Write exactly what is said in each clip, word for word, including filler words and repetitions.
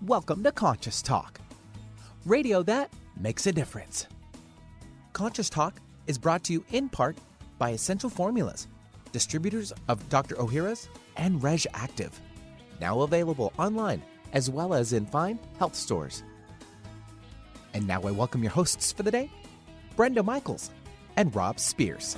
Welcome to Conscious Talk, radio that makes a difference. Conscious Talk is brought to you in part by Essential Formulas, distributors of Doctor Ohhira's and Reg Active, now available online as well as in fine health stores. And now I welcome your hosts for the day, Brenda Michaels and Rob Spears.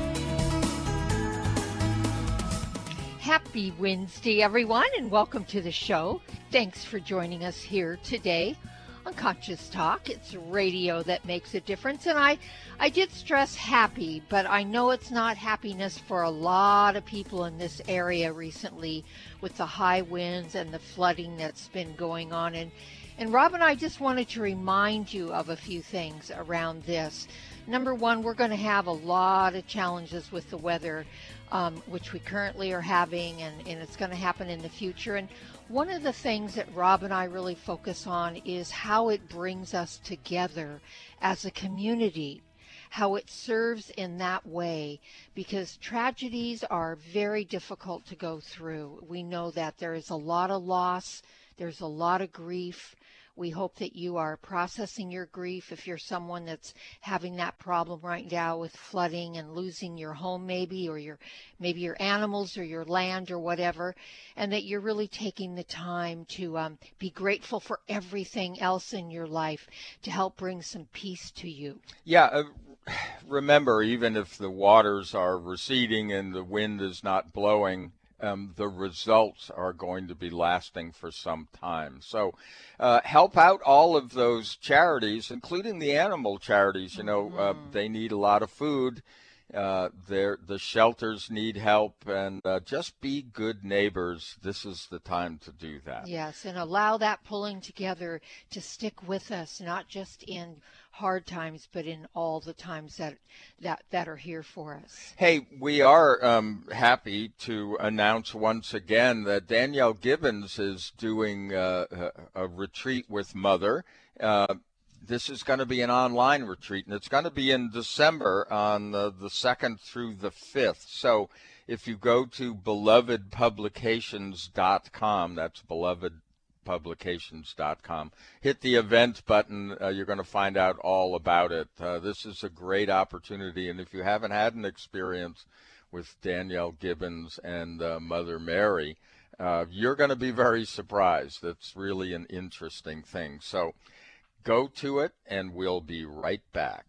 Happy Wednesday, everyone, and welcome to the show. Thanks for joining us here today on Conscious Talk. It's radio that makes a difference, and I, I did stress happy, but I know it's not happiness for a lot of people in this area recently with the high winds and the flooding that's been going on. And, and Rob and I just wanted to remind you of a few things around this. Number one, we're going to have a lot of challenges with the weather, um, which we currently are having, and, and it's going to happen in the future. And one of the things that Rob and I really focus on is how it brings us together as a community, how it serves in that way, because tragedies are very difficult to go through. We know that there is a lot of loss, there's a lot of grief. We hope that you are processing your grief if you're someone that's having that problem right now with flooding and losing your home maybe, or your maybe your animals or your land or whatever, and that you're really taking the time to um, be grateful for everything else in your life to help bring some peace to you. Yeah, uh, remember, even if the waters are receding and the wind is not blowing, Um, the results are going to be lasting for some time. So uh, help out all of those charities, including the animal charities. You know, uh, they need a lot of food. Uh, the shelters need help, and uh, just be good neighbors. This is the time to do that. Yes, and allow that pulling together to stick with us, not just in hard times, but in all the times that that, that are here for us. Hey, we are um, happy to announce once again that Danielle Gibbons is doing uh, a, a retreat with Mother. Uh, This is going to be an online retreat, and it's going to be in December on the, the second through the fifth. So if you go to beloved publications dot com, that's beloved publications dot com, hit the event button, uh, you're going to find out all about it. Uh, this is a great opportunity, and if you haven't had an experience with Danielle Gibbons and uh, Mother Mary, uh, you're going to be very surprised. It's really an interesting thing. So go to it, and we'll be right back.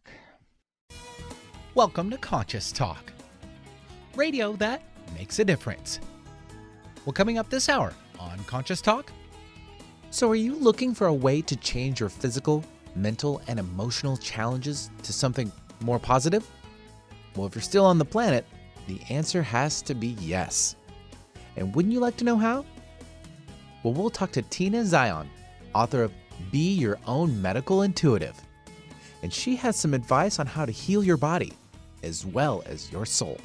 Welcome to Conscious Talk, radio that makes a difference. Well, coming up this hour on Conscious Talk. So are you looking for a way to change your physical, mental, and emotional challenges to something more positive? Well, if you're still on the planet, the answer has to be yes. And wouldn't you like to know how? Well, we'll talk to Tina Zion, author of Be Your Own Medical Intuitive. And she has some advice on how to heal your body as well as your soul.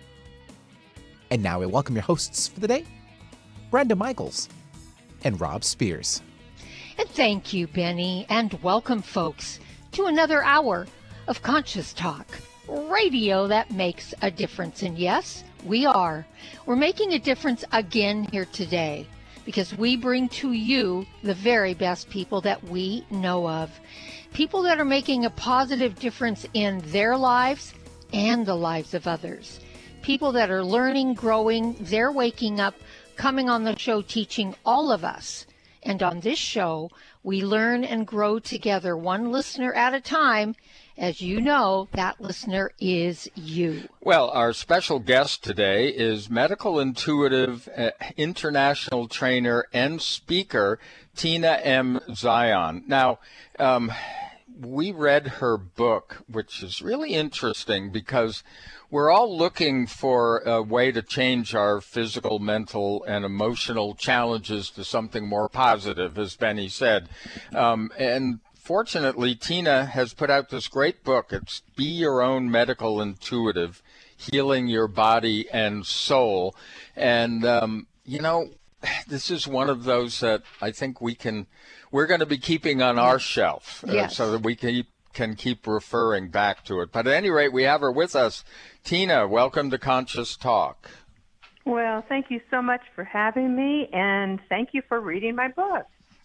And now we welcome your hosts for the day, Brenda Michaels and Rob Spears. And thank you, Benny, and welcome, folks, to another hour of Conscious Talk, radio that makes a difference. And yes, we are. We're making a difference again here today, because we bring to you the very best people that we know of. People that are making a positive difference in their lives and the lives of others. People that are learning, growing, they're waking up, coming on the show, teaching all of us. And on this show, we learn and grow together, one listener at a time. As you know, that listener is you. Well, our special guest today is medical intuitive, uh, international trainer, and speaker, Tina M. Zion. Now, um, we read her book, which is really interesting because we're all looking for a way to change our physical, mental, and emotional challenges to something more positive, as Benny said. Um, and Fortunately, Tina has put out this great book. It's Be Your Own Medical Intuitive, Healing Your Body and Soul. And, um, you know, this is one of those that I think we can, we're going to be keeping on our shelf uh, yes. so that we can, can keep referring back to it. But at any rate, we have her with us. Tina, welcome to Conscious Talk. Well, thank you so much for having me, and thank you for reading my book.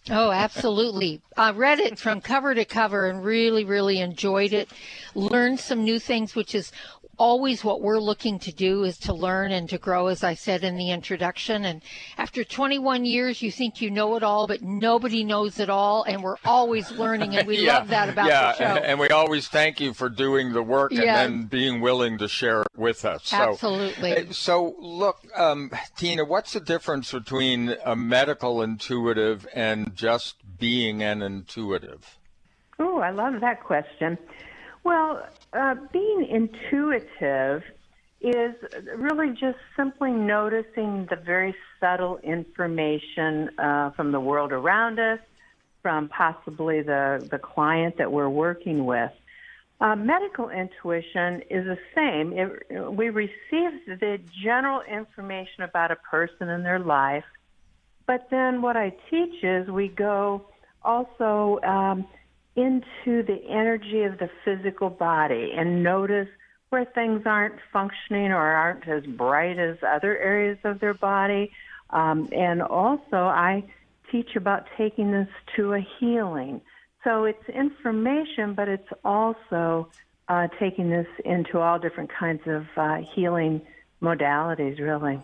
Oh, absolutely. I read it from cover to cover and really, really enjoyed it. Learned some new things, which is always what we're looking to do, is to learn and to grow, as I said in the introduction. And after twenty-one years, you think you know it all, but nobody knows it all. And we're always learning, and we yeah, love that about yeah, the show. And we always thank you for doing the work Yeah. and then being willing to share it with us. So, Absolutely. So, look, um, Tina, what's the difference between a medical intuitive and just being an intuitive? Oh, I love that question. Well, uh, being intuitive is really just simply noticing the very subtle information uh, from the world around us, from possibly the, the client that we're working with. Uh, medical intuition is the same. It, we receive the general information about a person and their life, but then what I teach is we go also um, into the energy of the physical body and notice where things aren't functioning or aren't as bright as other areas of their body. Um, and also I teach about taking this to a healing. So it's information, but it's also uh, taking this into all different kinds of uh, healing modalities, really.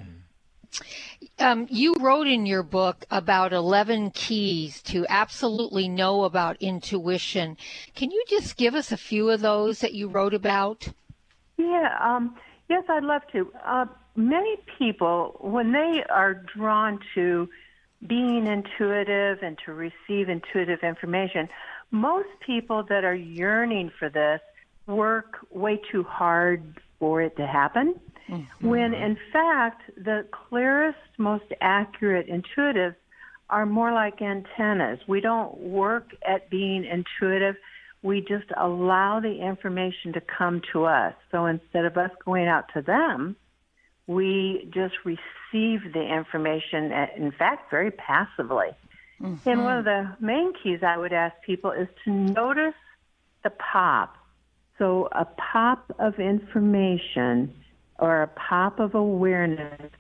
Um, you wrote in your book about eleven keys to absolutely know about intuition. Can you just give us a few of those that you wrote about? Yeah, um, yes, I'd love to. Uh, many people, when they are drawn to being intuitive and to receive intuitive information, most people that are yearning for this work way too hard for it to happen. Mm-hmm. When, in fact, the clearest, most accurate intuitives are more like antennas. We don't work at being intuitive. We just allow the information to come to us. So instead of us going out to them, we just receive the information, in fact, very passively. Mm-hmm. And one of the main keys I would ask people is to notice the pop. So a pop of information or a pop of awareness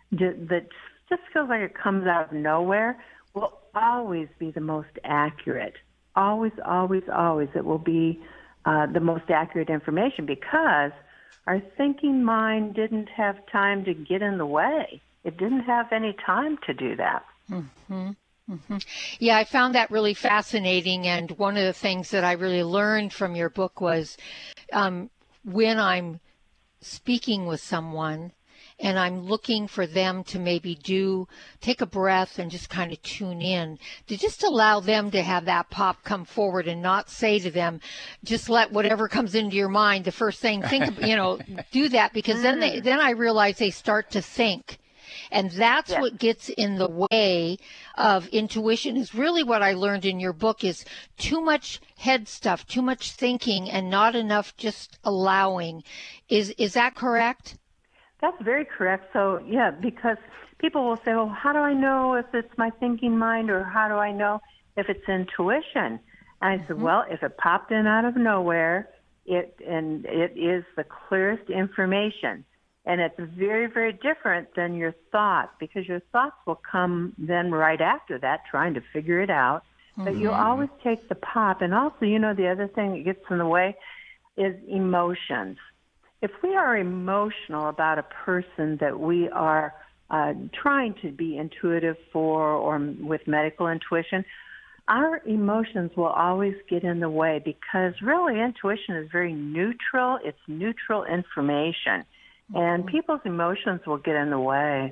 that just feels like it comes out of nowhere will always be the most accurate. Always, always, always it will be uh, the most accurate information because our thinking mind didn't have time to get in the way. It didn't have any time to do that. Mm-hmm. Mm-hmm. Yeah, I found that really fascinating. And one of the things that I really learned from your book was um, when I'm speaking with someone and I'm looking for them to maybe do, take a breath and just kind of tune in, to just allow them to have that pop come forward and not say to them, just let whatever comes into your mind, the first thing, think, you know, do that, because then they, then I realize they start to think. And that's yeah. what gets in the way of intuition, is really what I learned in your book is too much head stuff, too much thinking, and not enough just allowing. Is is that correct? That's very correct. So, yeah, because people will say, well, how do I know if it's my thinking mind, or how do I know if it's intuition? And I said, mm-hmm. well, if it popped in out of nowhere, it and it is the clearest information. And it's very, very different than your thoughts, because your thoughts will come then right after that, trying to figure it out. Mm-hmm. But you'll always take the pop. And also, you know, the other thing that gets in the way is emotions. If we are emotional about a person that we are uh, trying to be intuitive for, or with medical intuition, our emotions will always get in the way, because really intuition is very neutral. It's neutral information. And people's emotions will get in the way.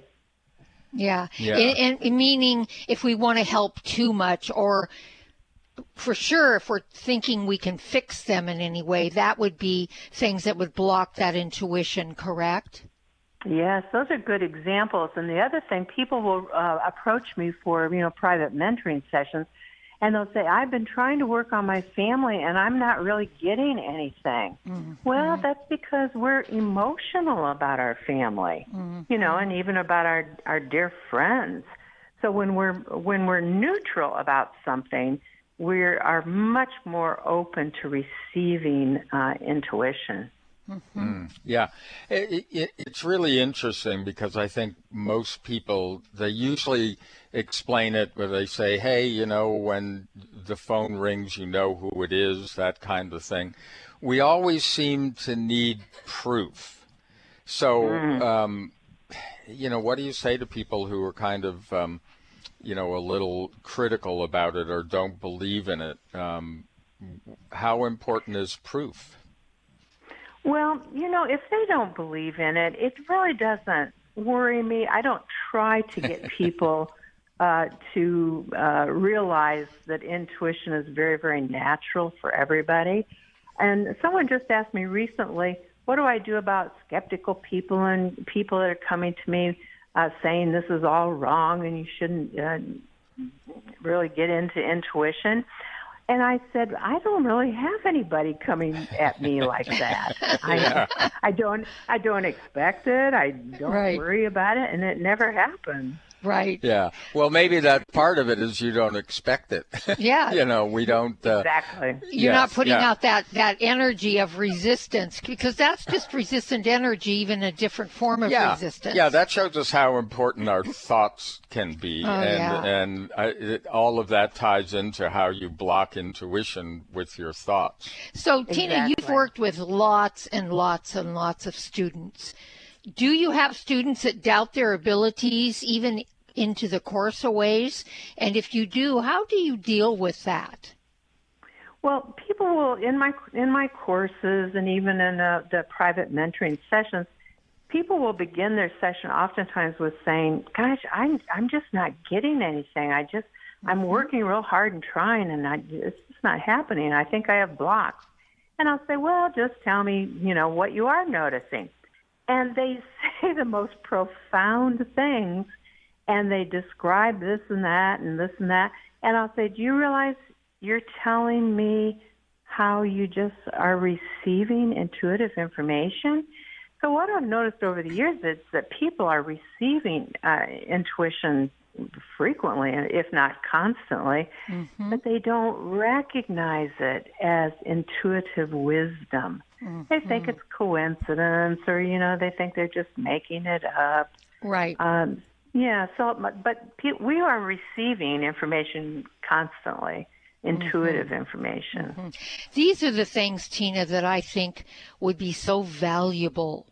Yeah. yeah. And, and meaning if we want to help too much, or for sure if we're thinking we can fix them in any way, that would be things that would block that intuition, correct? Yes, those are good examples. And the other thing, people will uh, approach me for, you know, private mentoring sessions, and they'll say, I've been trying to work on my family and I'm not really getting anything. Mm-hmm. Well, that's because we're emotional about our family, mm-hmm. you know, and even about our, our dear friends. So when we're when we're neutral about something, we are much more open to receiving uh, intuition. Mm-hmm. Mm, yeah, it, it, it's really interesting because I think most people, they usually explain it where they say, hey, you know, when the phone rings, you know who it is, that kind of thing. We always seem to need proof. So, mm. um, you know, what do you say to people who are kind of, um, you know, a little critical about it or don't believe in it? Um, how important is proof? Well, you know, if they don't believe in it, it really doesn't worry me. I don't try to get people uh, to uh, realize that intuition is very, very natural for everybody. And someone just asked me recently, what do I do about skeptical people and people that are coming to me uh, saying this is all wrong and you shouldn't uh, really get into intuition? And I said, I don't really have anybody coming at me like that. Yeah. I, I don't, I don't expect it. I don't right. worry about it, and it never happens. Right. Yeah. Well, maybe that part of it is you don't expect it. Yeah. You know, we don't. Uh, exactly. You're yes, not putting yeah. out that, that energy of resistance, because that's just resistant energy, even a different form of yeah. resistance. Yeah, that shows us how important our thoughts can be. Oh, and yeah. and I, it, all of that ties into how you block intuition with your thoughts. So, Tina, Exactly. you've worked with lots and lots and lots of students. Do you have students that doubt their abilities, even into the course of ways? And if you do, how do you deal with that? Well, people will, in my in my courses and even in uh, the private mentoring sessions, people will begin their session oftentimes with saying, gosh, I'm, I'm just not getting anything. I just, I'm working real hard and trying, and I, it's just not happening. I think I have blocks. And I'll say, well, just tell me, you know, what you are noticing. And they say the most profound things, and they describe this and that and this and that. And I'll say, do you realize you're telling me how you just are receiving intuitive information? So what I've noticed over the years is that people are receiving uh, intuition frequently, if not constantly, mm-hmm. but they don't recognize it as intuitive wisdom. Mm-hmm. They think it's coincidence, or, you know, they think they're just making it up. Right. Um, yeah, so, but pe- we are receiving information constantly, intuitive mm-hmm. information. Mm-hmm. These are the things, Tina, that I think would be so valuable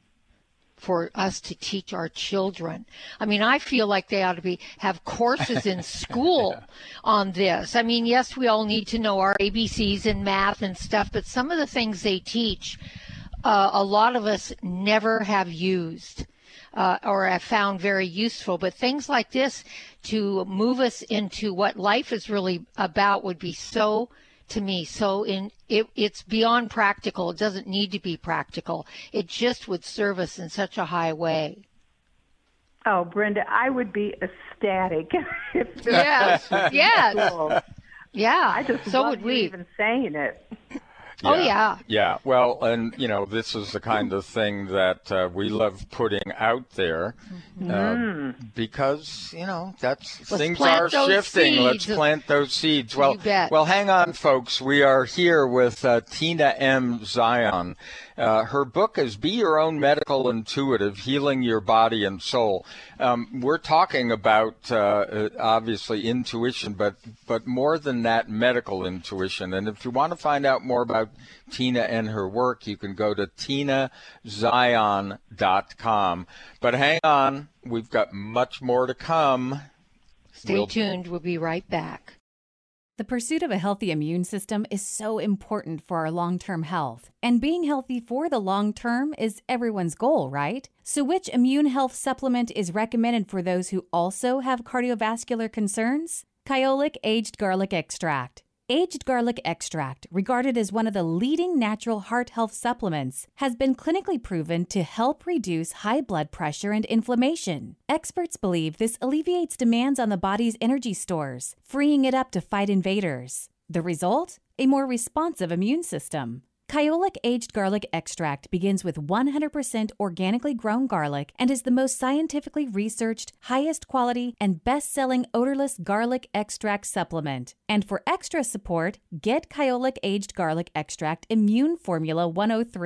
for us to teach our children. I mean, I feel like they ought to be have courses in school on this. I mean, yes, we all need to know our A B Cs and math and stuff, but some of the things they teach, uh, a lot of us never have used uh, or have found very useful. But things like this to move us into what life is really about would be so, to me, so in it, it's beyond practical. It doesn't need to be practical. It just would serve us in such a high way. Oh, Brenda, I would be ecstatic if this yes, was yes, cool. Yeah. I just so love would you we. even saying it. Yeah. Oh, yeah. Yeah. Well, and, you know, this is the kind of thing that uh, we love putting out there uh, mm. because, you know, that's Let's things are shifting. Seeds. Let's plant those seeds. Well, you bet. well, hang on, folks. We are here with uh, Tina M. Zion. Uh, her book is Be Your Own Medical Intuitive, Healing Your Body and Soul. Um, we're talking about, uh, obviously, intuition, but, but more than that, medical intuition. And if you want to find out more about Tina and her work, you can go to tina zion dot com. But hang on, we've got much more to come. Stay we'll... tuned. We'll be right back. The pursuit of a healthy immune system is so important for our long-term health. And being healthy for the long term is everyone's goal, right? So which immune health supplement is recommended for those who also have cardiovascular concerns? Kyolic Aged Garlic Extract. Aged garlic extract, regarded as one of the leading natural heart health supplements, has been clinically proven to help reduce high blood pressure and inflammation. Experts believe this alleviates demands on the body's energy stores, freeing it up to fight invaders. The result? A more responsive immune system. Kyolic Aged Garlic Extract begins with one hundred percent organically grown garlic and is the most scientifically researched, highest quality, and best-selling odorless garlic extract supplement. And for extra support, get Kyolic Aged Garlic Extract Immune Formula one oh three.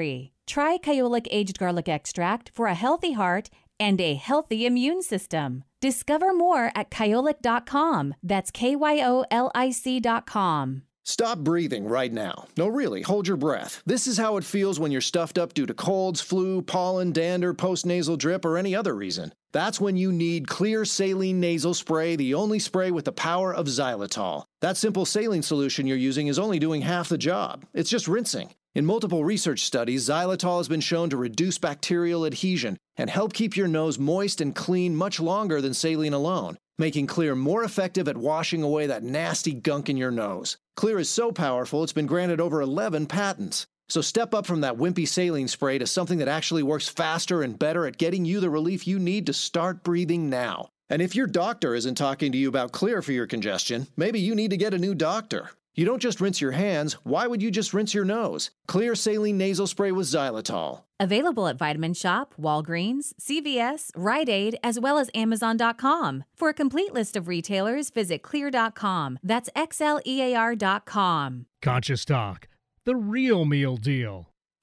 Try Kyolic Aged Garlic Extract for a healthy heart and a healthy immune system. Discover more at kyolic dot com. That's K Y O L I C dot com. Stop breathing right now. No, really, hold your breath. This is how it feels when you're stuffed up due to colds, flu, pollen, dander, postnasal drip, or any other reason. That's when you need Clear Saline Nasal Spray, the only spray with the power of xylitol. That simple saline solution you're using is only doing half the job. It's just rinsing. In multiple research studies, xylitol has been shown to reduce bacterial adhesion and help keep your nose moist and clean much longer than saline alone, making Clear more effective at washing away that nasty gunk in your nose. Clear is so powerful, it's been granted over eleven patents. So step up from that wimpy saline spray to something that actually works faster and better at getting you the relief you need to start breathing now. And if your doctor isn't talking to you about Clear for your congestion, maybe you need to get a new doctor. You don't just rinse your hands, why would you just rinse your nose? Clear Saline Nasal Spray with xylitol. Available at Vitamin Shop, Walgreens, C V S, Rite Aid, as well as Amazon dot com. For a complete list of retailers, visit clear dot com. That's X L E A R dot com. Conscious Talk, the real meal deal.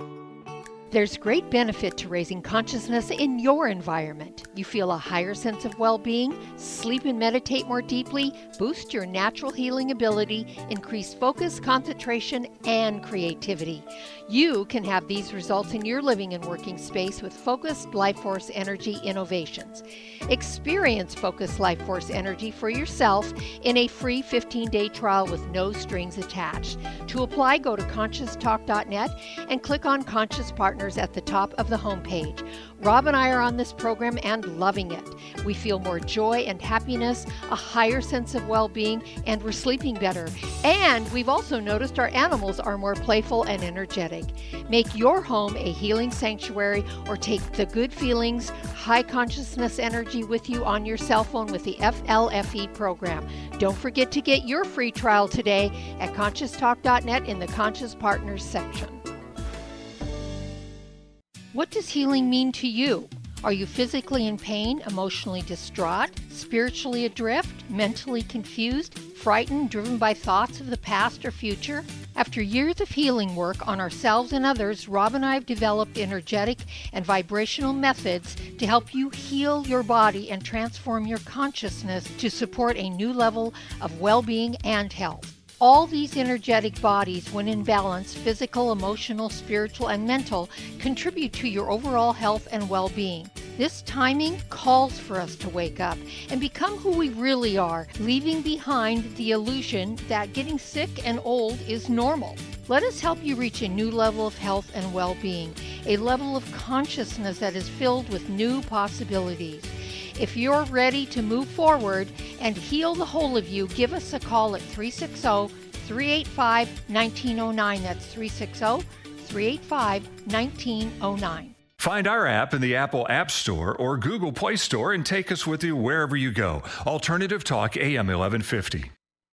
There's great benefit to raising consciousness in your environment. You feel a higher sense of well-being, sleep and meditate more deeply, boost your natural healing ability, increase focus, concentration, and creativity. You can have these results in your living and working space with Focused Life Force Energy Innovations. Experience Focused Life Force Energy for yourself in a free fifteen-day trial with no strings attached. To apply, go to conscious talk dot net and click on Conscious Partners at the top of the homepage. Rob and I are on this program and loving it. We feel more joy and happiness, a higher sense of well-being, and we're sleeping better. And we've also noticed our animals are more playful and energetic. Make your home a healing sanctuary or take the good feelings, high consciousness energy with you on your cell phone with the F L F E program. Don't forget to get your free trial today at conscious talk dot net in the Conscious Partners section. What does healing mean to you? Are you physically in pain, emotionally distraught, spiritually adrift, mentally confused, frightened, driven by thoughts of the past or future? After years of healing work on ourselves and others, Rob and I have developed energetic and vibrational methods to help you heal your body and transform your consciousness to support a new level of well-being and health. All these energetic bodies, when in balance, physical, emotional, spiritual, and mental, contribute to your overall health and well-being. This timing calls for us to wake up and become who we really are, leaving behind the illusion that getting sick and old is normal. Let us help you reach a new level of health and well-being, a level of consciousness that is filled with new possibilities. If you're ready to move forward and heal the whole of you, give us a call at three six zero, three eight five, one nine zero nine. That's three six zero, three eight five, one nine zero nine. Find our app in the Apple App Store or Google Play Store and take us with you wherever you go. Alternative Talk, A M eleven fifty.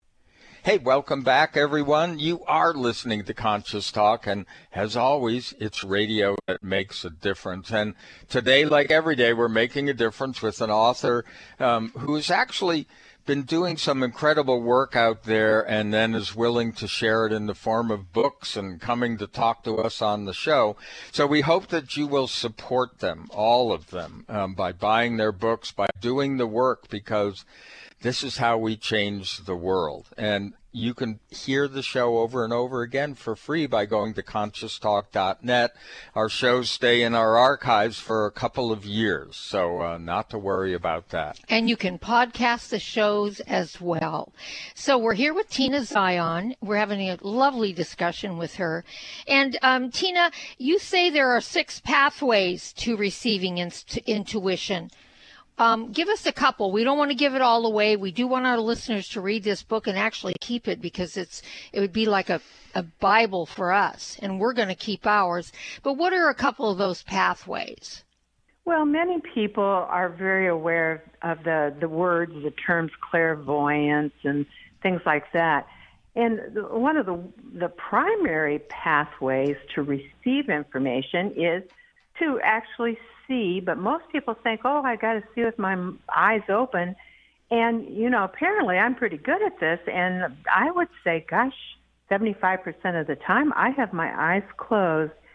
Hey, welcome back, everyone. You are listening to Conscious Talk, and as always, it's radio that makes a difference. And today, like every day, we're making a difference with an author um, who's actually been doing some incredible work out there and then is willing to share it in the form of books and coming to talk to us on the show. So we hope that you will support them, all of them, um, by buying their books, by doing the work, because this is how we change the world. And you can hear the show over and over again for free by going to conscious talk dot net. Our shows stay in our archives for a couple of years, so uh, not to worry about that. And you can podcast the shows as well. So we're here with Tina Zion. We're having a lovely discussion with her. And um, Tina, you say there are six pathways to receiving in- intuition. Um, give us a couple. We don't want to give it all away. We do want our listeners to read this book and actually keep it, because it's it would be like a, a Bible for us, and we're going to keep ours. But what are a couple of those pathways? Well, many people are very aware of the, the words, the terms clairvoyance and things like that. And one of the, the primary pathways to receive information is to actually see, but most people think, oh, I got to see with my eyes open. And, you know, apparently I'm pretty good at this. And I would say, gosh, seventy-five percent of the time I have my eyes closed.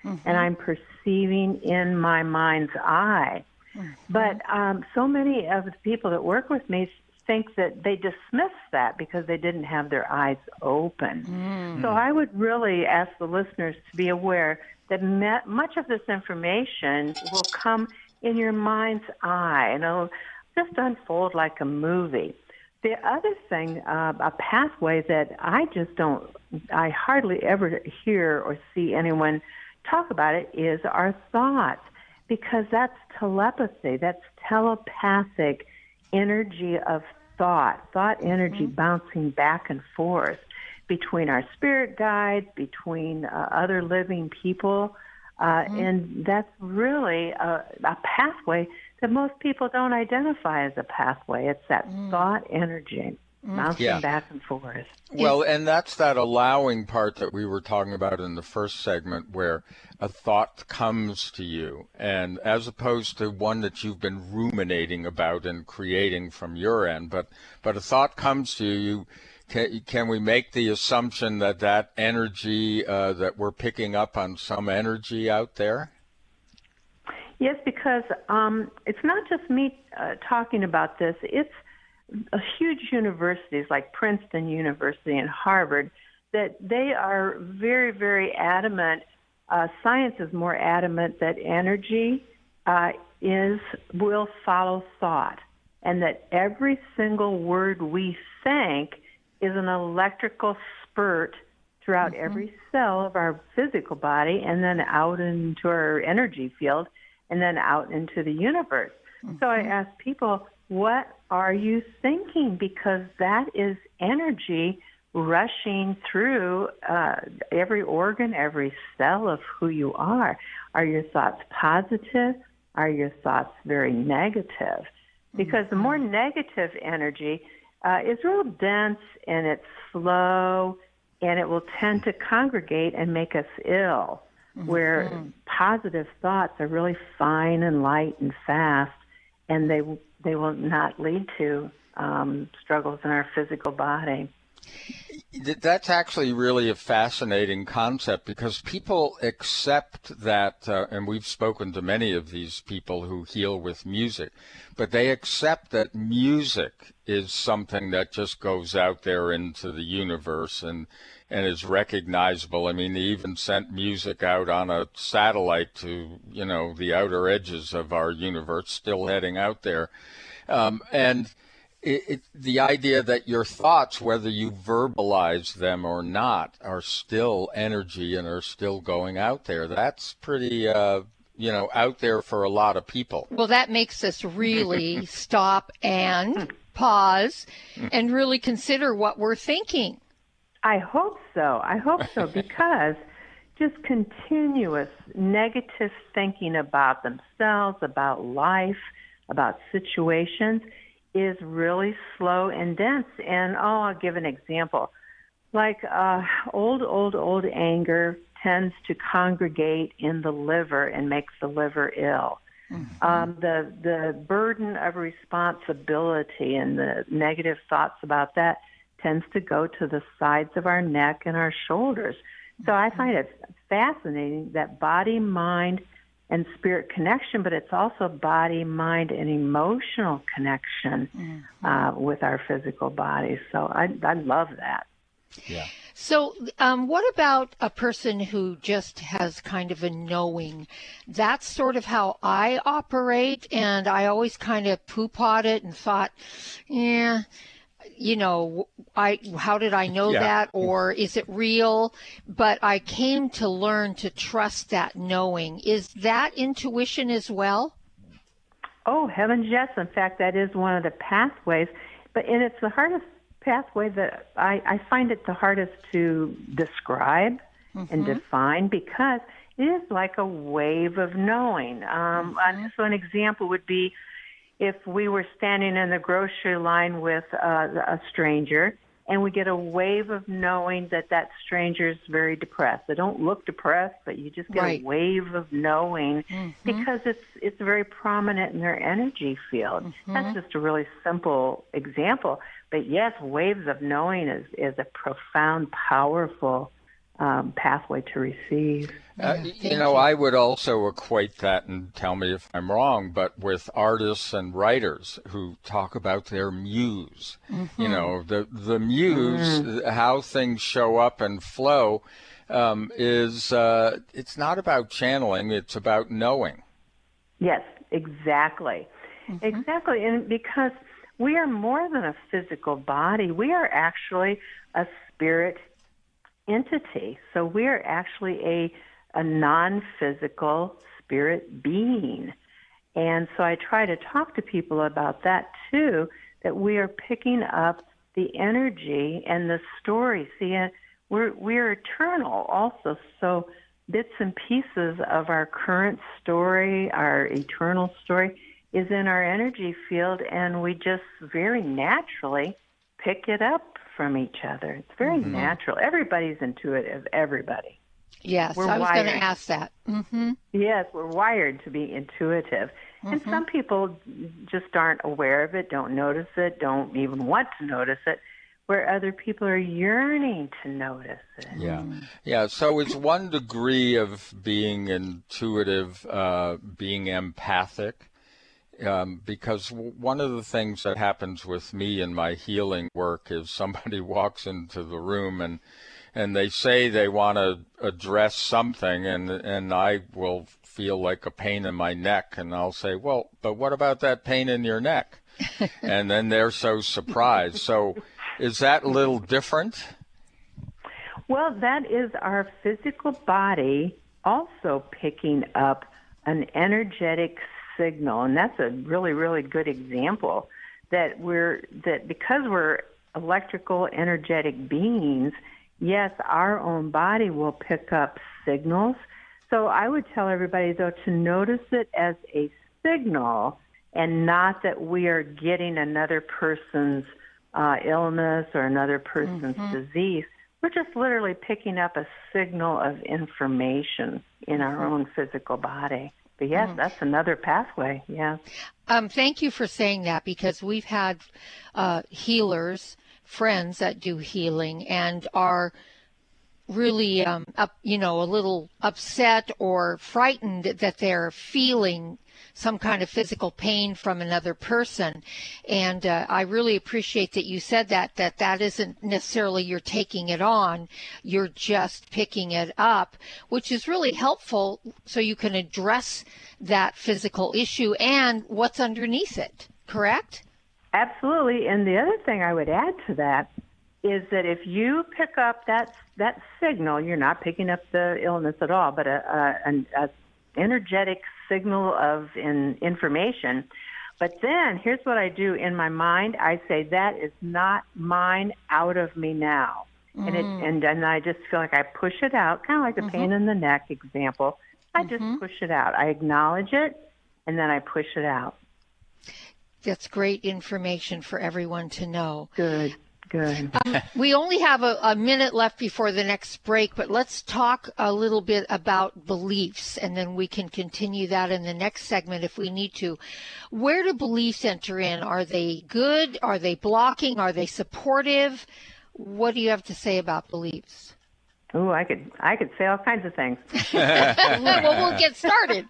mm-hmm. and I'm perceiving in my mind's eye. Mm-hmm. But um, so many of the people that work with me think that they dismiss that because they didn't have their eyes open. Mm. So I would really ask the listeners to be aware that me- much of this information will come in your mind's eye, and it'll just unfold like a movie. The other thing, uh, a pathway that I just don't, I hardly ever hear or see anyone talk about it, is our thoughts, because that's telepathy, that's telepathic energy of thought, thought energy mm-hmm. bouncing back and forth between our spirit guides, between uh, other living people, uh, mm-hmm. and that's really a, a pathway that most people don't identify as a pathway. It's that mm. thought energy mm. bouncing yeah. back and forth. Well, and that's that allowing part that we were talking about in the first segment, where a thought comes to you, and as opposed to one that you've been ruminating about and creating from your end, but but a thought comes to you. Can, can we make the assumption that that energy, uh, that we're picking up on some energy out there? Yes, because um, it's not just me uh, talking about this. It's uh, huge universities like Princeton University and Harvard that they are very, very adamant. Uh, science is more adamant that energy uh, is will follow thought, and that every single word we think is an electrical spurt throughout mm-hmm. every cell of our physical body, and then out into our energy field, and then out into the universe. Mm-hmm. So I ask people, what are you thinking? Because that is energy rushing through uh, every organ, every cell of who you are. Are your thoughts positive? Are your thoughts very negative? Because mm-hmm. the more negative energy uh, is real dense, and it's slow, and it will tend to congregate and make us ill. Mm-hmm. Where positive thoughts are really fine and light and fast, and they they will not lead to um, struggles in our physical body. That's actually really a fascinating concept, because people accept that, uh, and we've spoken to many of these people who heal with music, but they accept that music is something that just goes out there into the universe and and is recognizable. I mean, they even sent music out on a satellite to, you know, the outer edges of our universe, still heading out there. Um, and it, it, the idea that your thoughts, whether you verbalize them or not, are still energy and are still going out there. That's pretty, uh, you know, out there for a lot of people. Well, that makes us really stop and pause and really consider what we're thinking. I hope so. I hope so, because just continuous negative thinking about themselves, about life, about situations is really slow and dense. And, oh, I'll give an example. Like uh, old, old, old anger tends to congregate in the liver and makes the liver ill. Mm-hmm. Um, the, the burden of responsibility and the negative thoughts about that tends to go to the sides of our neck and our shoulders. So I find it fascinating that body, mind, and spirit connection, but it's also body, mind, and emotional connection mm-hmm. uh, with our physical bodies. So I, I love that. Yeah. So um, what about a person who just has kind of a knowing? That's sort of how I operate, and I always kind of poop-pawed it and thought, yeah, you know, I how did I know yeah. that, or is it real? But I came to learn to trust that knowing. Is that intuition as well? Oh, heavens, yes. In fact, that is one of the pathways. But and it's the hardest pathway that I, I find it the hardest to describe mm-hmm. and define, because it is like a wave of knowing. Um, mm-hmm. So an example would be, if we were standing in the grocery line with uh, a stranger and we get a wave of knowing that that stranger is very depressed. They don't look depressed, but you just get right. a wave of knowing mm-hmm. because it's it's very prominent in their energy field. Mm-hmm. That's just a really simple example. But yes, waves of knowing is, is a profound, powerful um, pathway to receive. Uh, you know, I would also equate that, and tell me if I'm wrong, but with artists and writers who talk about their muse. Mm-hmm. You know, the the muse, mm. how things show up and flow, um, is uh, it's not about channeling; it's about knowing. Yes, exactly, mm-hmm. exactly, and because we are more than a physical body, we are actually a spirit entity. So we are actually a a non-physical spirit being. And so I try to talk to people about that too, that we are picking up the energy and the story. See, we're, we're eternal also, so bits and pieces of our current story, our eternal story, is in our energy field, and we just very naturally pick it up from each other. It's very mm-hmm. natural. Everybody's intuitive, everybody. Yes, we're I was wired. going to ask that. Mm-hmm. Yes, we're wired to be intuitive. Mm-hmm. And some people just aren't aware of it, don't notice it, don't even want to notice it, where other people are yearning to notice it. Yeah, yeah. So it's one degree of being intuitive, uh, being empathic, um, because one of the things that happens with me in my healing work is somebody walks into the room and and they say they want to address something, and and I will feel like a pain in my neck, and I'll say, well, but what about that pain in your neck? And then they're so surprised. So is that a little different? Well, that is our physical body also picking up an energetic signal, and that's a really, really good example that we're that because we're electrical, energetic beings. Yes, our own body will pick up signals. So I would tell everybody, though, to notice it as a signal and not that we are getting another person's uh, illness or another person's mm-hmm. disease. We're just literally picking up a signal of information in our mm-hmm. own physical body. But yes, mm. that's another pathway, yeah. Um, thank you for saying that, because we've had uh, healers, friends that do healing, and are really, um, up, you know, a little upset or frightened that they're feeling some kind of physical pain from another person. And uh, I really appreciate that you said that, that that isn't necessarily you're taking it on, you're just picking it up, which is really helpful so you can address that physical issue and what's underneath it, correct? Absolutely. And the other thing I would add to that is that if you pick up that that signal, you're not picking up the illness at all, but a, a, a energetic signal of in, information. But then here's what I do in my mind. I say, that is not mine, out of me now. Mm. And it and then I just feel like I push it out, kind of like the mm-hmm. pain in the neck example. I mm-hmm. just push it out. I acknowledge it, and then I push it out. That's great information for everyone to know. Good. Good. Um, we only have a, a minute left before the next break, but let's talk a little bit about beliefs, and then we can continue that in the next segment if we need to. Where do beliefs enter in? Are they good? Are they blocking? Are they supportive? What do you have to say about beliefs? Oh, I could I could say all kinds of things. Well, we'll get started.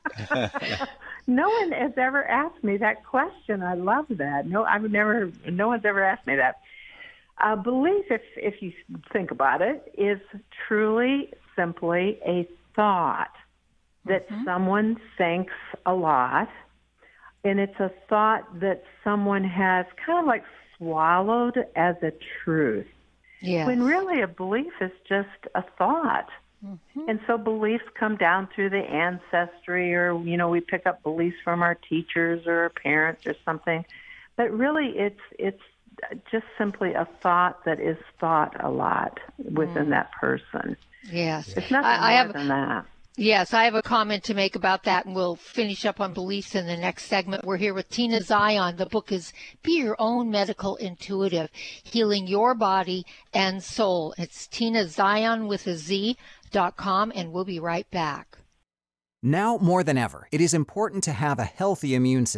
No one has ever asked me that question. I love that. No, I've never. No one's ever asked me that. Uh, belief, if if you think about it, is truly simply a thought that mm-hmm. someone thinks a lot, and it's a thought that someone has kind of like swallowed as a truth. Yes. When really a belief is just a thought. Mm-hmm. And so beliefs come down through the ancestry, or, you know, we pick up beliefs from our teachers or our parents or something. But really it's it's just simply a thought that is thought a lot within mm. that person. Yes. It's nothing I, more I have, than that. Yes, I have a comment to make about that, and we'll finish up on beliefs in the next segment. We're here with Tina Zion. The book is Be Your Own Medical Intuitive, Healing Your Body and Soul. It's Tina Zion with a Z dot com, and we'll be right back. Now more than ever, it is important to have a healthy immune system.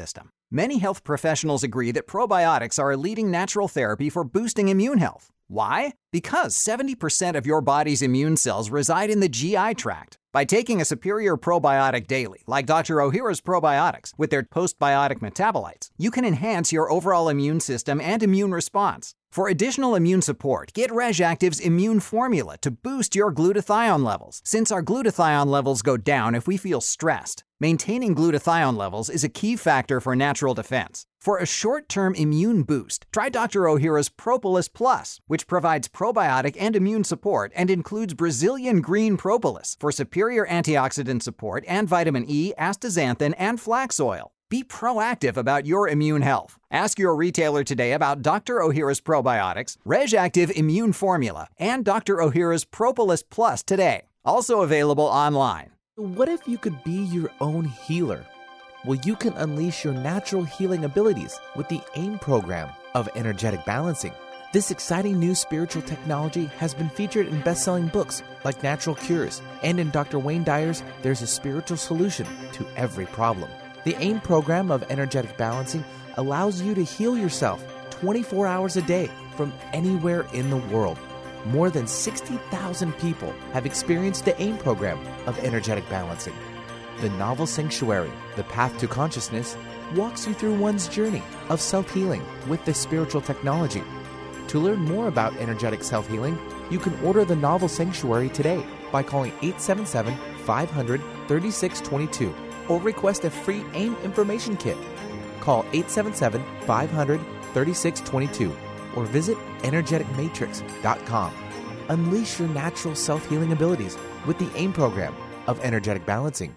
Many health professionals agree that probiotics are a leading natural therapy for boosting immune health. Why? Because seventy percent of your body's immune cells reside in the G I tract. By taking a superior probiotic daily, like Doctor Ohhira's probiotics, with their postbiotic metabolites, you can enhance your overall immune system and immune response. For additional immune support, get RegActive's Immune Formula to boost your glutathione levels, since our glutathione levels go down if we feel stressed. Maintaining glutathione levels is a key factor for natural defense. For a short-term immune boost, try Doctor Ohhira's Propolis Plus, which provides probiotic and immune support and includes Brazilian green propolis for superior antioxidant support and vitamin E, astaxanthin, and flax oil. Be proactive about your immune health. Ask your retailer today about Doctor Ohhira's probiotics, RegActive Immune Formula, and Doctor Ohhira's Propolis Plus today. Also available online. What if you could be your own healer? Well, you can unleash your natural healing abilities with the AIM program of energetic balancing. This exciting new spiritual technology has been featured in best-selling books like Natural Cures, and in Doctor Wayne Dyer's There's a Spiritual Solution to Every Problem. The AIM program of energetic balancing allows you to heal yourself twenty-four hours a day from anywhere in the world. More than sixty thousand people have experienced the AIM program of energetic balancing. The novel Sanctuary, The Path to Consciousness, walks you through one's journey of self-healing with this spiritual technology. To learn more about energetic self-healing, you can order the novel Sanctuary today by calling eight seven seven, five hundred, thirty-six twenty-two or request a free AIM information kit. Call eight seven seven, five hundred, thirty-six twenty-two or visit energetic matrix dot com. Unleash your natural self-healing abilities with the AIM program of energetic balancing.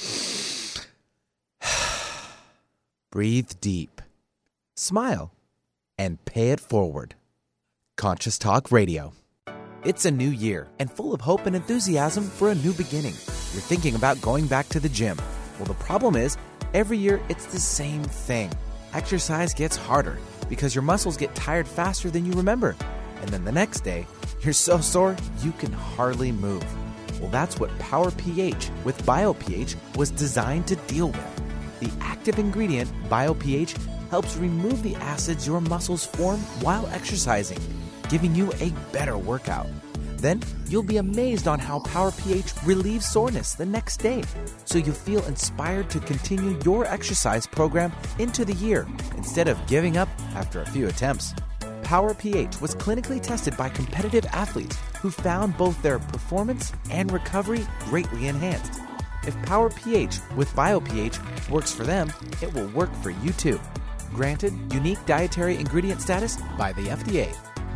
Breathe deep, smile, and pay it forward. Conscious Talk Radio. It's a new year and full of hope and enthusiasm for a new beginning. You're thinking about going back to the gym. Well, the problem is, every year it's the same thing. Exercise gets harder because your muscles get tired faster than you remember. And then the next day, you're so sore you can hardly move. Well, that's what Power pH with BioPH was designed to deal with. The active ingredient, BioPH, helps remove the acids your muscles form while exercising, giving you a better workout. Then you'll be amazed on how Power pH relieves soreness the next day, so you feel inspired to continue your exercise program into the year instead of giving up after a few attempts. Power pH was clinically tested by competitive athletes who found both their performance and recovery greatly enhanced. If Power pH with BioPH works for them, it will work for you too. Granted unique dietary ingredient status by the F D A.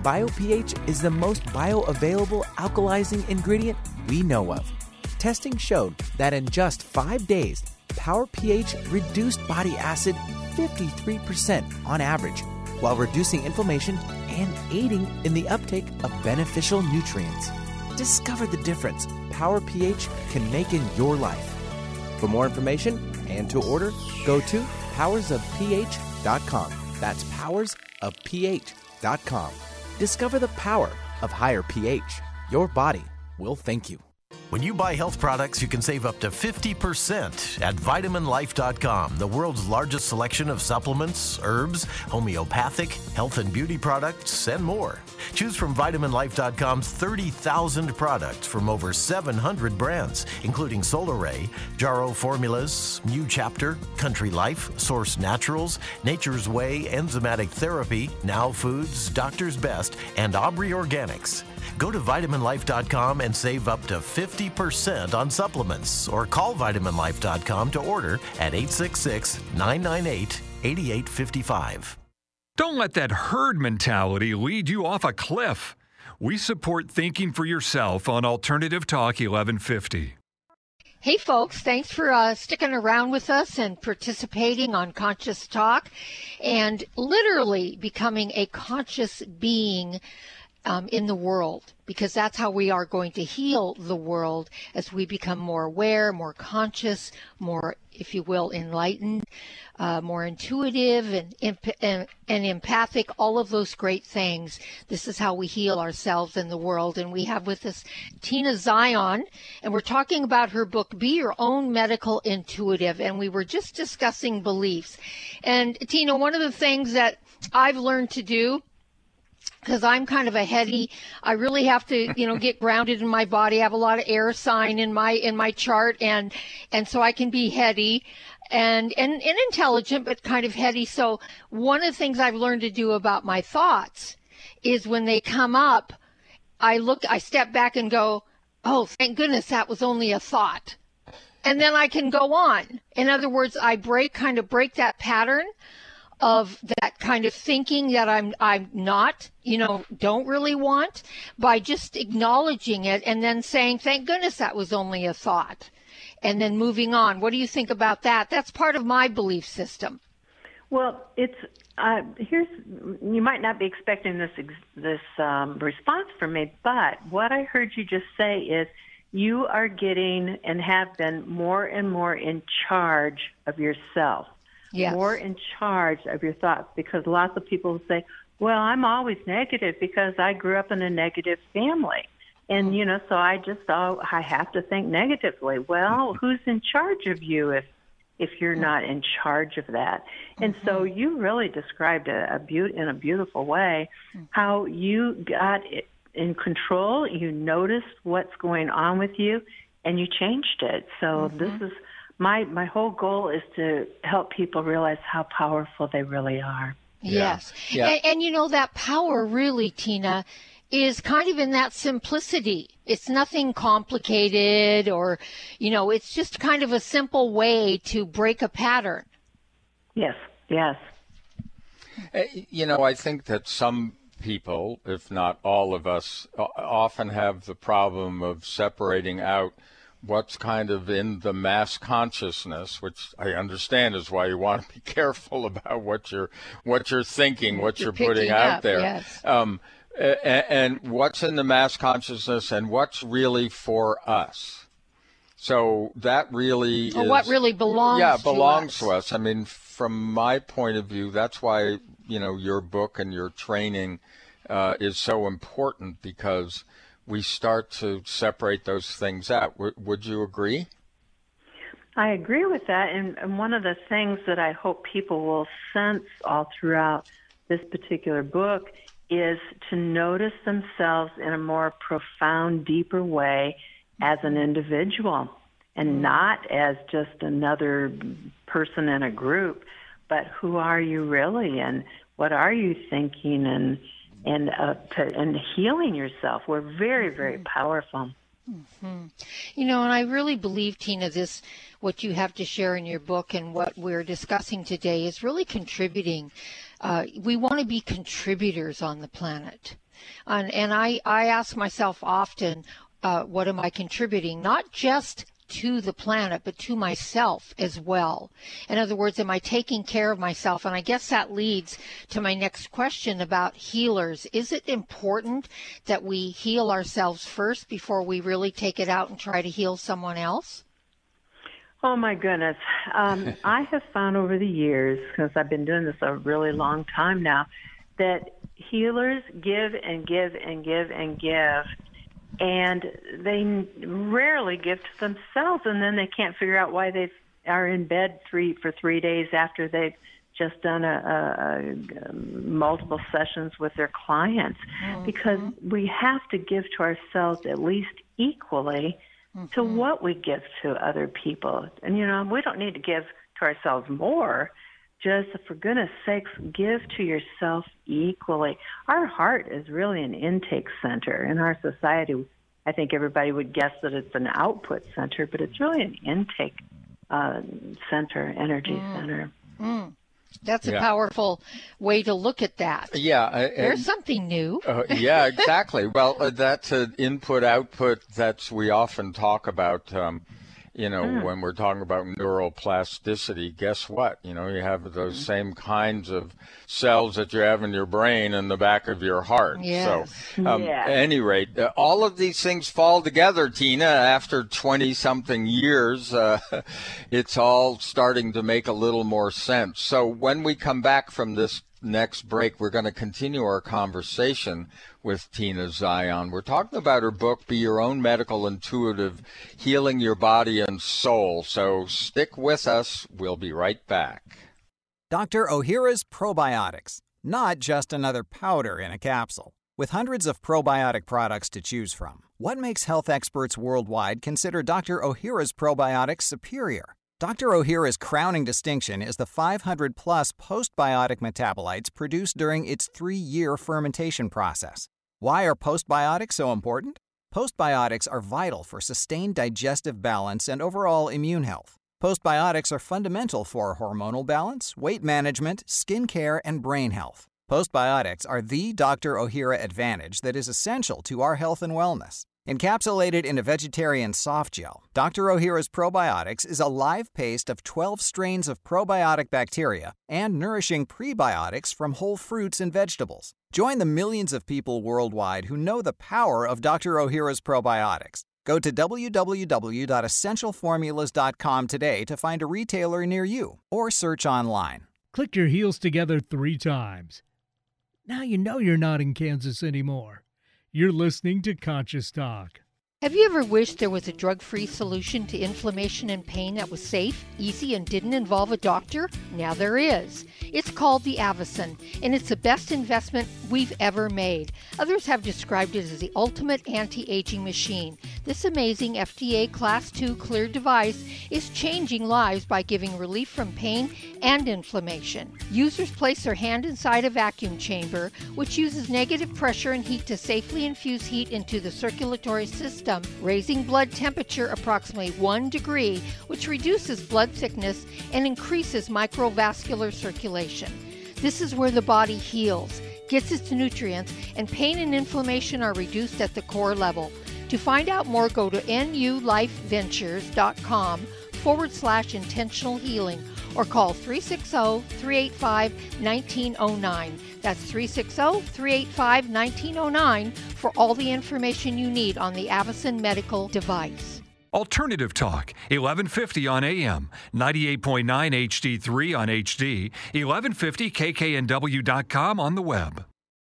BioPH is the most bioavailable alkalizing ingredient we know of. Testing showed that in just five days, Power pH reduced body acid fifty-three percent on average, while reducing inflammation and aiding in the uptake of beneficial nutrients. Discover the difference Power pH can make in your life. For more information and to order, go to powers of pH dot com. That's powers of pH dot com. Discover the power of higher pH. Your body will thank you. When you buy health products, you can save up to fifty percent at vitamin life dot com, the world's largest selection of supplements, herbs, homeopathic, health and beauty products, and more. Choose from vitamin life dot com's thirty thousand products from over seven hundred brands, including Solaray, Jarrow Formulas, New Chapter, Country Life, Source Naturals, Nature's Way, Enzymatic Therapy, Now Foods, Doctor's Best, and Aubrey Organics. Go to vitamin life dot com and save up to fifty percent on supplements, or call vitamin life dot com to order at eight six six, nine nine eight, eight eight five five. Don't let that herd mentality lead you off a cliff. We support thinking for yourself on Alternative Talk eleven fifty. Hey folks, thanks for uh, sticking around with us and participating on Conscious Talk and literally becoming a conscious being um, in the world, because that's how we are going to heal the world as we become more aware, more conscious, more, if you will, enlightened, uh, more intuitive and, and, and empathic, all of those great things. This is how we heal ourselves and the world. And we have with us Tina Zion, and we're talking about her book, Be Your Own Medical Intuitive. And we were just discussing beliefs. And Tina, one of the things that I've learned to do, because I'm kind of a heady, I really have to, you know, get grounded in my body. I have a lot of air sign in my in my chart, and and so I can be heady and, and, and intelligent, but kind of heady. So one of the things I've learned to do about my thoughts is when they come up, I look, I step back and go, oh, thank goodness that was only a thought. And then I can go on. In other words, I break, kind of break that pattern of that kind of thinking that I'm I'm not, you know, don't really want, by just acknowledging it and then saying, thank goodness that was only a thought, and then moving on. What do you think about that? That's part of my belief system. Well, it's uh, here's you might not be expecting this this um, response from me, but what I heard you just say is you are getting and have been more and more in charge of yourself. Yes. More in charge of your thoughts, because lots of people say, well, I'm always negative because I grew up in a negative family. And, you know, so I just, oh, I have to think negatively. Well, who's in charge of you if if you're not in charge of that? And mm-hmm. so you really described a, a be- in a beautiful way how you got it in control, you noticed what's going on with you, and you changed it. So mm-hmm. this is... My my whole goal is to help people realize how powerful they really are. Yes. Yeah. And, and, you know, that power really, Tina, is kind of in that simplicity. It's nothing complicated or, you know, it's just kind of a simple way to break a pattern. Yes, yes. You know, I think that some people, if not all of us, often have the problem of separating out what's kind of in the mass consciousness, which I understand is why you want to be careful about what you're what you're thinking, what you're, you're putting out up, there, yes. um, and, and what's in the mass consciousness and what's really for us. So that really or is what really belongs. Yeah, belongs to to us. us. I mean, from my point of view, that's why you know your book and your training uh, is so important, because we start to separate those things out. W- would you agree? I agree with that. And, and one of the things that I hope people will sense all throughout this particular book is to notice themselves in a more profound, deeper way as an individual, and not as just another person in a group, but who are you really, and what are you thinking, and and uh, to, and healing yourself. We're very, very powerful. Mm-hmm. You know, and I really believe, Tina, this, what you have to share in your book and what we're discussing today is really contributing. Uh, we want to be contributors on the planet. And, and I, I ask myself often, uh, what am I contributing? Not just to the planet, but to myself as well. In other words, am I taking care of myself? And I guess that leads to my next question about healers. Is it important that we heal ourselves first before we really take it out and try to heal someone else? Oh, my goodness. Um, I have found over the years, because I've been doing this a really long time now, that healers give and give and give and give, and they rarely give to themselves, and then they can't figure out why they are in bed three for three days after they've just done a, a, a multiple sessions with their clients. Mm-hmm. Because we have to give to ourselves at least equally mm-hmm. to what we give to other people. And, you know, we don't need to give to ourselves more. Just, for goodness sakes, give to yourself equally. Our heart is really an intake center. In our society, I think everybody would guess that it's an output center, but it's really an intake uh, center, energy mm. center. Mm. That's a yeah. powerful way to look at that. Yeah. Uh, There's something new. uh, yeah, exactly. Well, uh, that's an input-output that we often talk about. Um, You know, mm. when we're talking about neuroplasticity, guess what? You know, you have those mm. same kinds of cells that you have in your brain in the back of your heart. Yes. So, um, yes. at any rate, uh, all of these things fall together, Tina, after twenty-something years. Uh, it's all starting to make a little more sense. So when we come back from this next break, we're going to continue our conversation with Tina Zion. We're talking about her book, Be Your Own Medical Intuitive, Healing Your Body and Soul. So stick with us. We'll be right back. Doctor Ohhira's Probiotics, not just another powder in a capsule. With hundreds of probiotic products to choose from, what makes health experts worldwide consider Doctor Ohhira's Probiotics superior? Doctor Ohhira's crowning distinction is the five hundred plus postbiotic metabolites produced during its three-year fermentation process. Why are postbiotics so important? Postbiotics are vital for sustained digestive balance and overall immune health. Postbiotics are fundamental for hormonal balance, weight management, skin care, and brain health. Postbiotics are the Doctor Ohhira advantage that is essential to our health and wellness. Encapsulated in a vegetarian soft gel, Doctor Ohhira's Probiotics is a live paste of twelve strains of probiotic bacteria and nourishing prebiotics from whole fruits and vegetables. Join the millions of people worldwide who know the power of Doctor Ohhira's Probiotics. Go to w w w dot essential formulas dot com today to find a retailer near you or search online. Click your heels together three times. Now you know you're not in Kansas anymore. You're listening to Conscious Talk. Have you ever wished there was a drug-free solution to inflammation and pain that was safe, easy, and didn't involve a doctor? Now there is. It's called the Avacen, and it's the best investment we've ever made. Others have described it as the ultimate anti-aging machine. This amazing F D A Class two cleared device is changing lives by giving relief from pain and inflammation. Users place their hand inside a vacuum chamber, which uses negative pressure and heat to safely infuse heat into the circulatory system, raising blood temperature approximately one degree, which reduces blood thickness and increases microvascular circulation. This is where the body heals, gets its nutrients, and pain and inflammation are reduced at the core level. To find out more, go to nulifeventures.com forward slash intentional healing or call three six zero, three eight five, one nine zero nine. That's three six zero, three eight five, one nine zero nine for all the information you need on the Avacen medical device. Alternative Talk, eleven fifty on A M, ninety-eight point nine H D three on H D, eleven fifty K K N W dot com on the web.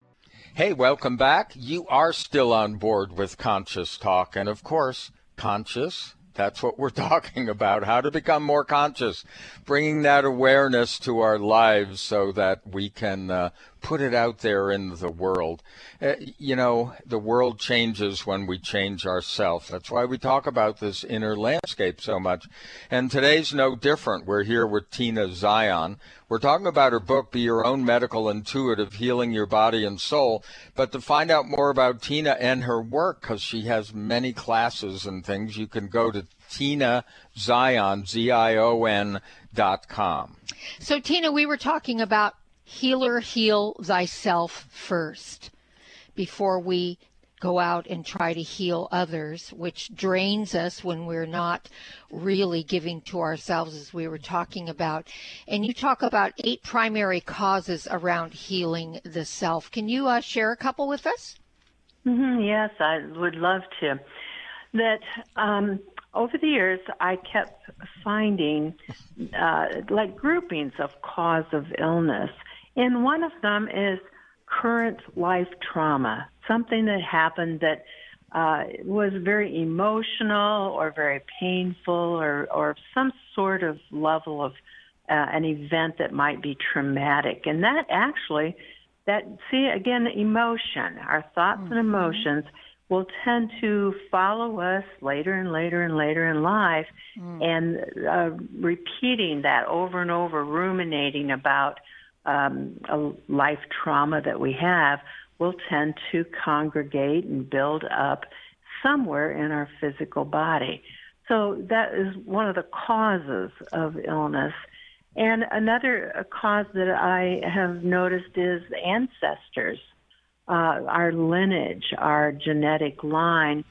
Hey, welcome back. You are still on board with Conscious Talk. And of course, conscious, that's what we're talking about, how to become more conscious, bringing that awareness to our lives so that we can uh, put it out there in the world. Uh, you know, the world changes when we change ourselves. That's why we talk about this inner landscape so much. And today's no different. We're here with Tina Zion. We're talking about her book, Be Your Own Medical Intuitive, Healing Your Body and Soul. But to find out more about Tina and her work, because she has many classes and things, you can go to Tina Zion, Z I O N dot com. So, Tina, we were talking about healer, heal thyself first before we go out and try to heal others, which drains us when we're not really giving to ourselves, as we were talking about. And you talk about eight primary causes around healing the self. Can you uh, share a couple with us? Mm-hmm, yes, I would love to. That um, over the years, I kept finding uh, like groupings of cause of illness. And one of them is current life trauma, something that happened that uh, was very emotional or very painful or, or some sort of level of uh, an event that might be traumatic. And that actually, that see, again, emotion, our thoughts mm-hmm. and emotions will tend to follow us later and later and later in life, mm. and uh, repeating that over and over, ruminating about um, a life trauma that we have will tend to congregate and build up somewhere in our physical body. So that is one of the causes of illness. And another cause that I have noticed is ancestors. Uh, our lineage, our genetic line.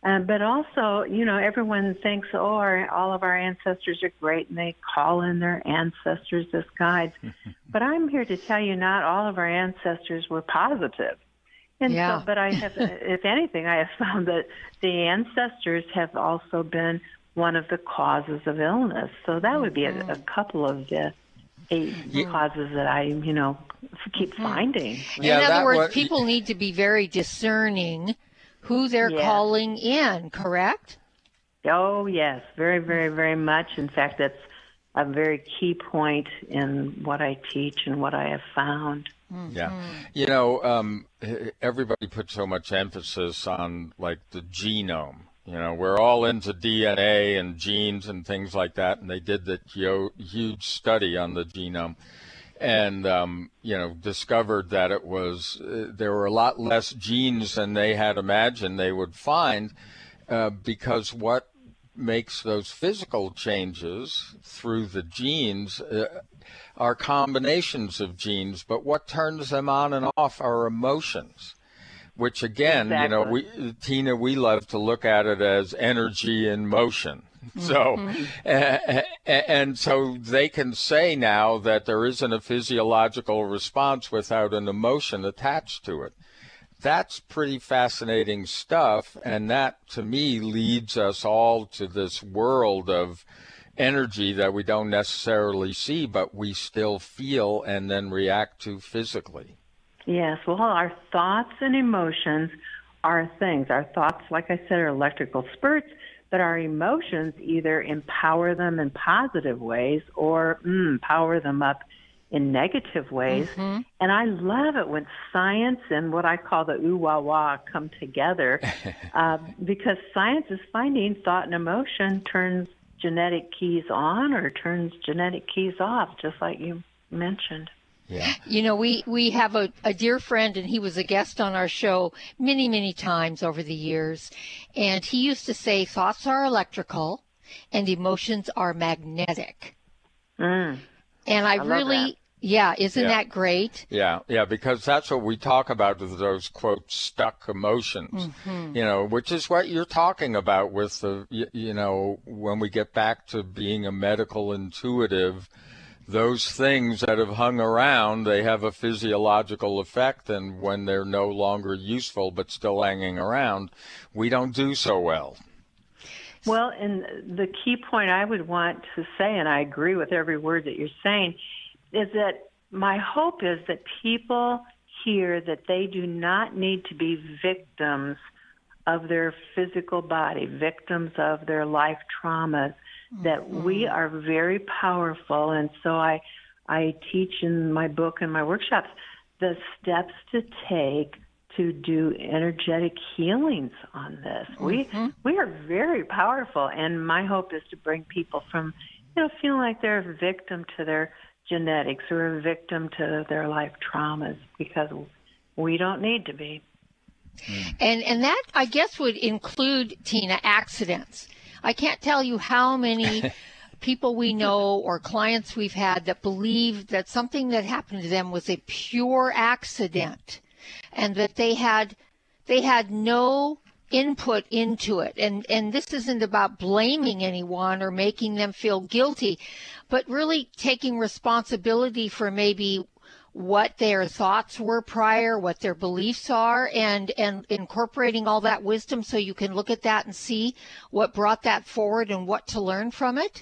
Uh, but also, you know, everyone thinks, oh, our, all of our ancestors are great, and they call in their ancestors as guides. But I'm here to tell you, not all of our ancestors were positive. And yeah. so, but I have, if anything, I have found that the ancestors have also been one of the causes of illness. So that would be a, a couple of the eight yeah. causes that I, you know, keep mm-hmm. finding. Yeah, in other words, was, people need to be very discerning who they're yes. calling in, correct? Oh, yes, very, very, very much. In fact, that's a very key point in what I teach and what I have found. Mm-hmm. Yeah. You know, um, everybody puts so much emphasis on, like, the genome. You know, we're all into D N A and genes and things like that, and they did that huge study on the genome. And, um, you know, discovered that it was, uh, there were a lot less genes than they had imagined they would find, uh, because what makes those physical changes through the genes uh, are combinations of genes, but what turns them on and off are emotions, which again, exactly. you know, we, Tina, we love to look at it as energy in motion. So, mm-hmm. uh, and so they can say now that there isn't a physiological response without an emotion attached to it. That's pretty fascinating stuff, and that, to me, leads us all to this world of energy that we don't necessarily see, but we still feel and then react to physically. Yes, well, our thoughts and emotions are things. Our thoughts, like I said, are electrical spurts, but our emotions either empower them in positive ways or mm, power them up in negative ways. Mm-hmm. And I love it when science and what I call the ooh-wah-wah come together, uh, because science is finding thought and emotion turns genetic keys on or turns genetic keys off, just like you mentioned. Yeah. You know, we, we have a, a dear friend, and he was a guest on our show many, many times over the years. And he used to say thoughts are electrical and emotions are magnetic. Mm. And I, I really, yeah, isn't yeah. that great? Yeah, yeah, because that's what we talk about with those, quote, stuck emotions, mm-hmm. you know, which is what you're talking about with the, you, you know, when we get back to being a medical intuitive, those things that have hung around, they have a physiological effect, and when they're no longer useful but still hanging around, we don't do so well. Well, and the key point I would want to say, and I agree with every word that you're saying, is that my hope is that people hear that they do not need to be victims of their physical body, victims of their life traumas, that mm-hmm. we are very powerful. And so I, I teach in my book and my workshops the steps to take to do energetic healings on this. Mm-hmm. We we are very powerful, and my hope is to bring people from, you know, feeling like they're a victim to their genetics or a victim to their life traumas, because we don't need to be. Mm. And and that, I guess, would include, Tina, accidents. I can't tell you how many people we know or clients we've had that believe that something that happened to them was a pure accident, and that they had they had no input into it. And and this isn't about blaming anyone or making them feel guilty, but really taking responsibility for maybe what their thoughts were prior, what their beliefs are, and, and incorporating all that wisdom so you can look at that and see what brought that forward and what to learn from it?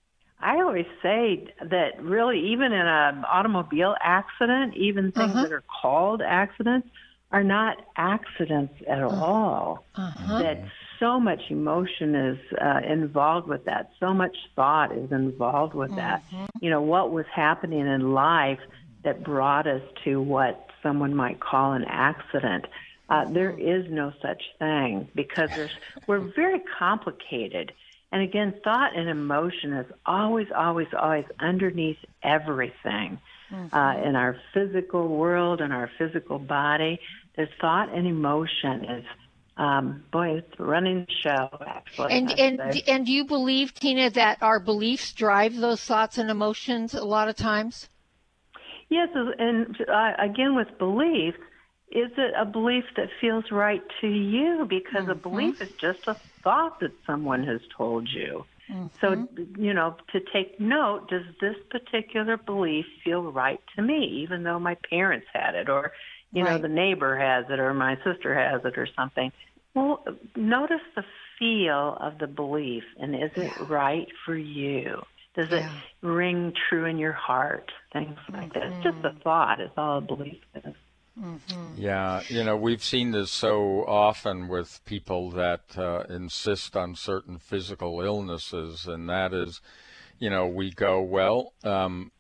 I always say that really, even in an automobile accident, even things uh-huh. that are called accidents are not accidents at uh-huh. all. Uh-huh. That so much emotion is uh, involved with that. So much thought is involved with uh-huh. that. You know, what was happening in life that brought us to what someone might call an accident. Uh, there is no such thing, because there's, we're very complicated. And again, thought and emotion is always, always, always underneath everything. Mm-hmm. Uh, in our physical world and our physical body, there's thought and emotion is, um, boy, it's running the show, actually. And and, and do you believe, Tina, that our beliefs drive those thoughts and emotions a lot of times? Yes, and uh, again, with beliefs, is it a belief that feels right to you? Because mm-hmm. a belief is just a thought that someone has told you. Mm-hmm. So, you know, to take note, does this particular belief feel right to me, even though my parents had it, or, you right. know, the neighbor has it, or my sister has it, or something? Well, notice the feel of the belief, and is it yeah. right for you? Does yeah. it ring true in your heart? Things like mm-hmm. that. It's just a thought. It's all a belief is. Mm-hmm. Yeah, you know, we've seen this so often with people that uh, insist on certain physical illnesses, and that is, you know, we go, well, um,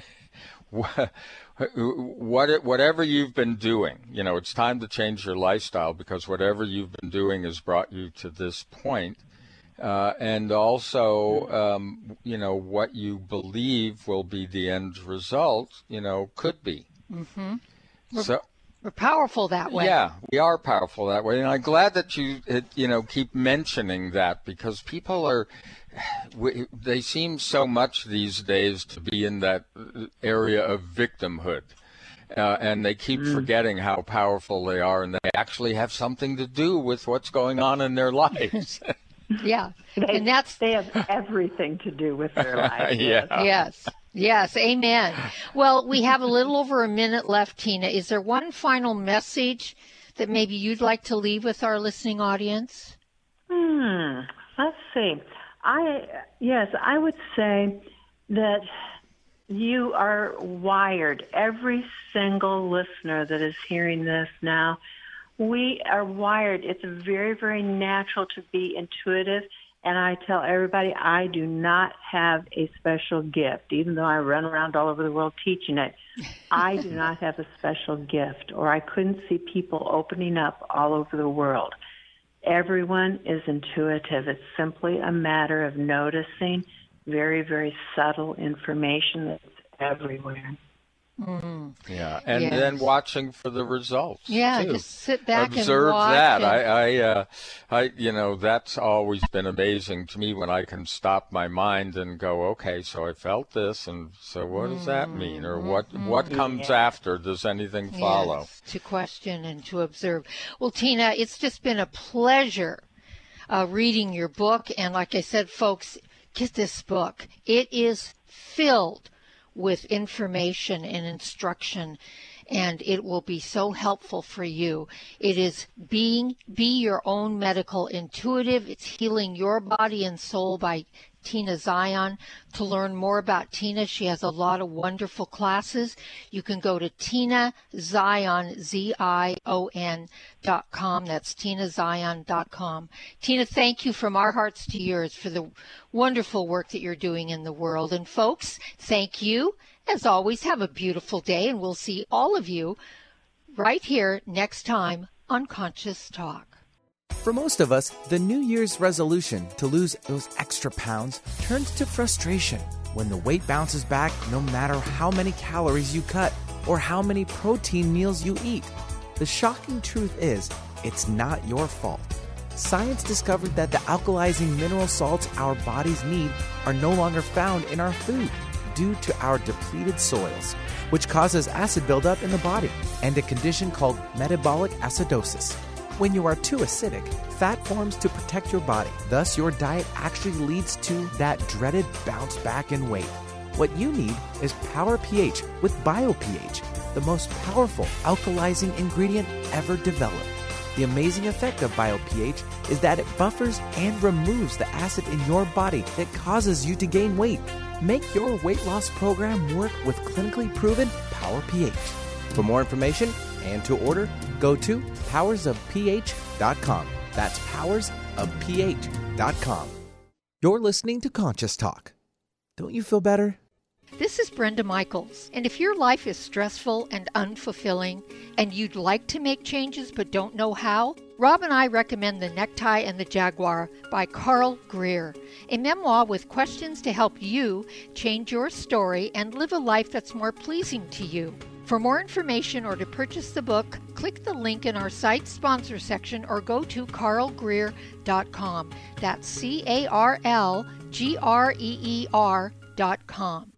what, whatever you've been doing, you know, it's time to change your lifestyle because whatever you've been doing has brought you to this point. Uh, and also, um, you know, what you believe will be the end result, you know, could be. Mm-hmm. We're, so, we're powerful that way. Yeah, we are powerful that way. And I'm glad that you, you know, keep mentioning that because people are, they seem so much these days to be in that area of victimhood. Uh, and they keep mm. forgetting how powerful they are, and they actually have something to do with what's going on in their lives. Yeah, they, and that's they have everything to do with their lives. yeah. Yes. Yes, amen. Well, we have a little over a minute left, Tina. Is there one final message that maybe you'd like to leave with our listening audience? Hmm. Let's see. I yes, I would say that you are wired. Every single listener that is hearing this now, we are wired. It's very, very natural to be intuitive. And I tell everybody I do not have a special gift, even though I run around all over the world teaching it. I do not have a special gift, or I couldn't see people opening up all over the world. Everyone is intuitive. It's simply a matter of noticing very, very subtle information that's everywhere. Mm. Yeah, and yes. then watching for the results. Yeah, too. just sit back Observe and watch. that. And... I, I, uh, I, you know, that's always been amazing to me when I can stop my mind and go, okay, so I felt this, and so what does that mean, or what mm-hmm. what comes yeah. after? Does anything follow? Yes, to question and to observe. Well, Tina, it's just been a pleasure uh, reading your book, and like I said, folks, get this book. It is filled with information and instruction, and it will be so helpful for you. It is being be your own medical intuitive. It's Healing Your Body and Soul by Tina Zion. To learn more about Tina, she has a lot of wonderful classes. You can go to Tina Zion, Z I O N dot com. That's Tina Zion dot com. Tina, thank you from our hearts to yours for the wonderful work that you're doing in the world. And folks, thank you. As always, have a beautiful day, and we'll see all of you right here next time on Conscious Talk. For most of us, the New Year's resolution to lose those extra pounds turns to frustration when the weight bounces back no matter how many calories you cut or how many protein meals you eat. The shocking truth is, it's not your fault. Science discovered that the alkalizing mineral salts our bodies need are no longer found in our food due to our depleted soils, which causes acid buildup in the body and a condition called metabolic acidosis. When you are too acidic, fat forms to protect your body. Thus, your diet actually leads to that dreaded bounce back in weight. What you need is Power pH with BioPH, the most powerful alkalizing ingredient ever developed. The amazing effect of BioPH is that it buffers and removes the acid in your body that causes you to gain weight. Make your weight loss program work with clinically proven Power pH. For more information and to order, go to powers of pH dot com. That's powers of pH dot com. You're listening to Conscious Talk. Don't you feel better? This is Brenda Michaels, and if your life is stressful and unfulfilling, and you'd like to make changes but don't know how, Rob and I recommend The Necktie and the Jaguar by Carl Greer, a memoir with questions to help you change your story and live a life that's more pleasing to you. For more information or to purchase the book, click the link in our site sponsor section or go to carl greer dot com. That's C A R L G R E E R dot com.